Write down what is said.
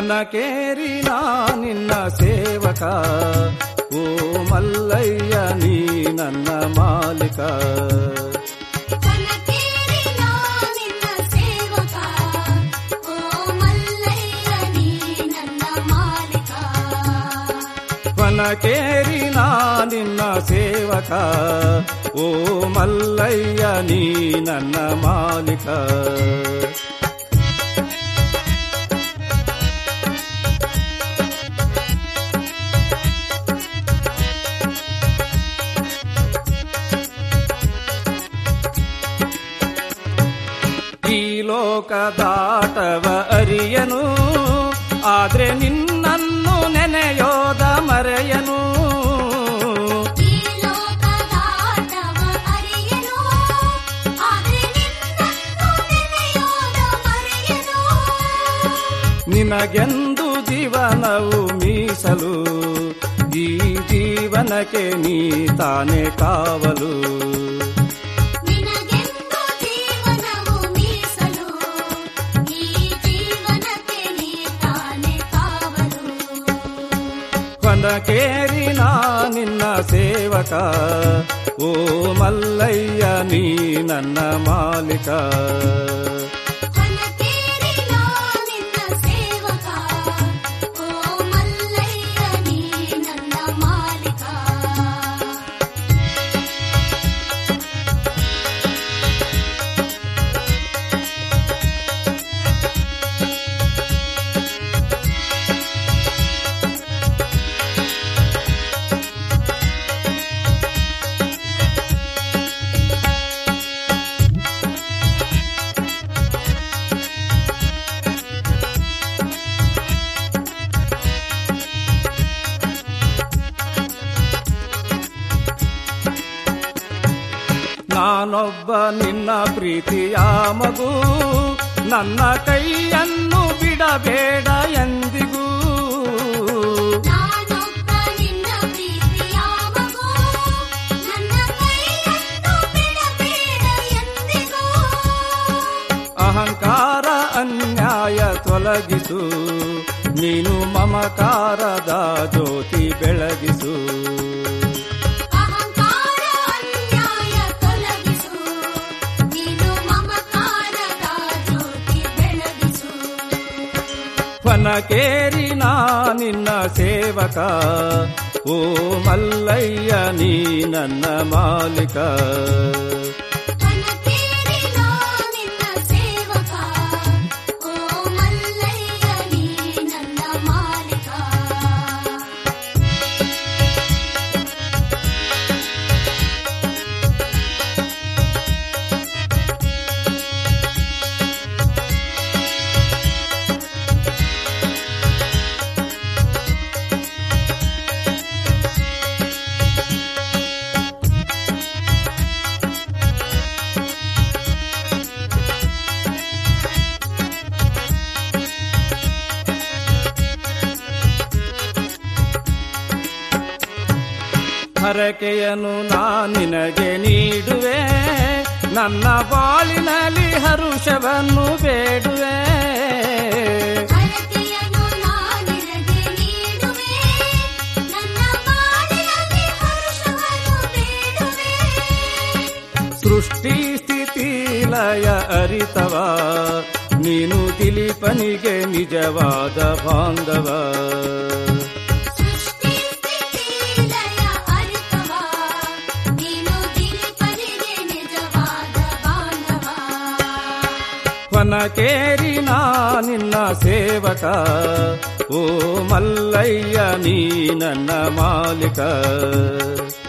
ಕೊನಕೇರಿ ನಾ ನಿನ್ನ ಸೇವಕ, ಓ ಮಲ್ಲಯ್ಯ ನೀ ನನ್ನ ಮಾಲಿಕ. ಕೊನಕೇರಿ ನಾ ನಿನ್ನ ಸೇವಕ, ಓ ಮಲ್ಲಯ್ಯ ನೀ ನನ್ನ ಮಾಲಿಕ. ಕೊನಕೇರಿ ನಾ ನಿನ್ನ ಸೇವಕ, ಓ ಮಲ್ಲಯ್ಯ ನೀ ನನ್ನ ಮಾಲಿಕ. ಈ ಲೋಕದಾಟವ ಅರಿಯನು, ಆದ್ರೆ ನಿನ್ನನ್ನು ನೆನೆಯೋದ ಮರೆಯನು. ಈ ಲೋಕದಾಟವ ಅರಿಯನು, ಆದ್ರೆ ನಿನ್ನನ್ನು ನೆನೆಯೋದ ಮರೆಯನು. ನಿನಗೆಂದು ಜೀವನವು ಮೀಸಲು, ಈ ಜೀವನಕ್ಕೆ ನೀ ತಾನೇ ಕಾವಲು. ನಿನಗೆಂದು ಜೀವನವು ಮೀಸಲು, ಈ ಜೀವನಕ್ಕೆ ನೀ ತಾನೇ ಕಾವಲು. ಕೊನಕೇರಿ ನಾ ನಿನ್ನ ಸೇವಕ, ಓ ಮಲ್ಲಯ್ಯ ನೀ ನನ್ನ ಮಾಲಿಕ. ಕೊನಕೇರಿ ನಾ ನಿನ್ನ ಸೇವಕ, ಓ ಮಲ್ಲಯ್ಯ ನೀ ನನ್ನ ಮಾಲಿಕ. ನಾನೊಬ್ಬ ನಿನ್ನ ಪ್ರೀತಿಯ ಮಗು, ನನ್ನ ಕೈಯನ್ನು ಬಿಡಬೇಡ ಎಂದಿಗೂ. ನಾನೊಬ್ಬ ನಿನ್ನ ಪ್ರೀತಿಯ ಮಗು, ನನ್ನ ಕೈಯನ್ನು ಬಿಡಬೇಡ ಎಂದಿಗೂ. ಅಹಂಕಾರ ಅನ್ಯಾಯ ತೊಲಗಿಸು, ನೀನು ಮಮಕಾರದ ಜ್ಯೋತಿ ಬೆಳಗಿಸು. ಅಹಂಕಾರ ಅನ್ಯಾಯ ತೊಲಗಿಸು, ನೀನು ಮಮಕಾರದ ಜ್ಯೋತಿ ಬೆಳಗಿಸು. ಕೊನಕೇರಿ ನಾ ನಿನ್ನ ಸೇವಕ, ಓ ಮಲ್ಲಯ್ಯ ನೀ ನನ್ನ ಮಾಲಿಕ. ಕೊನಕೇರಿ ನಾ ನಿನ್ನ ಸೇವಕ, ಓ ಮಲ್ಲಯ್ಯ ನೀ ನನ್ನ ಮಾಲಿಕ. ಹರಕೆಯನ್ನು ನಾ ನಿನಗೆ ನೀಡುವೆ, ನನ್ನ ಬಾಳಿನಲ್ಲಿ ಹರುಷವನ್ನು ಬೇಡುವೆ. ಹರಕೆಯನ್ನು ನಾ ನಿನಗೆ ನೀಡುವೆ, ನನ್ನ ಬಾಳಿನಲ್ಲಿ ಹರ್ಷವನ್ನು ಬೇಡುವೆ. ಸೃಷ್ಟಿ ಸ್ಥಿತಿ ಲಯ ಅರಿತವ, ನೀನು ದಿಲೀಪನಿಗೆ ನಿಜವಾದ ಬಾಂಧವ. ಸೃಷ್ಟಿ ಸ್ಥಿತಿ ಲಯ ಅರಿತವ, ನೀನು ದಿಲೀಪನಿಗೆ ನಿಜವಾದ ಬಾಂಧವ. ಕೊನಕೇರಿ ನಾ ನಿನ್ನ ಸೇವಕ, ಓ ಮಲ್ಲಯ್ಯ ನೀ ನನ್ನ ಮಾಲಿಕ.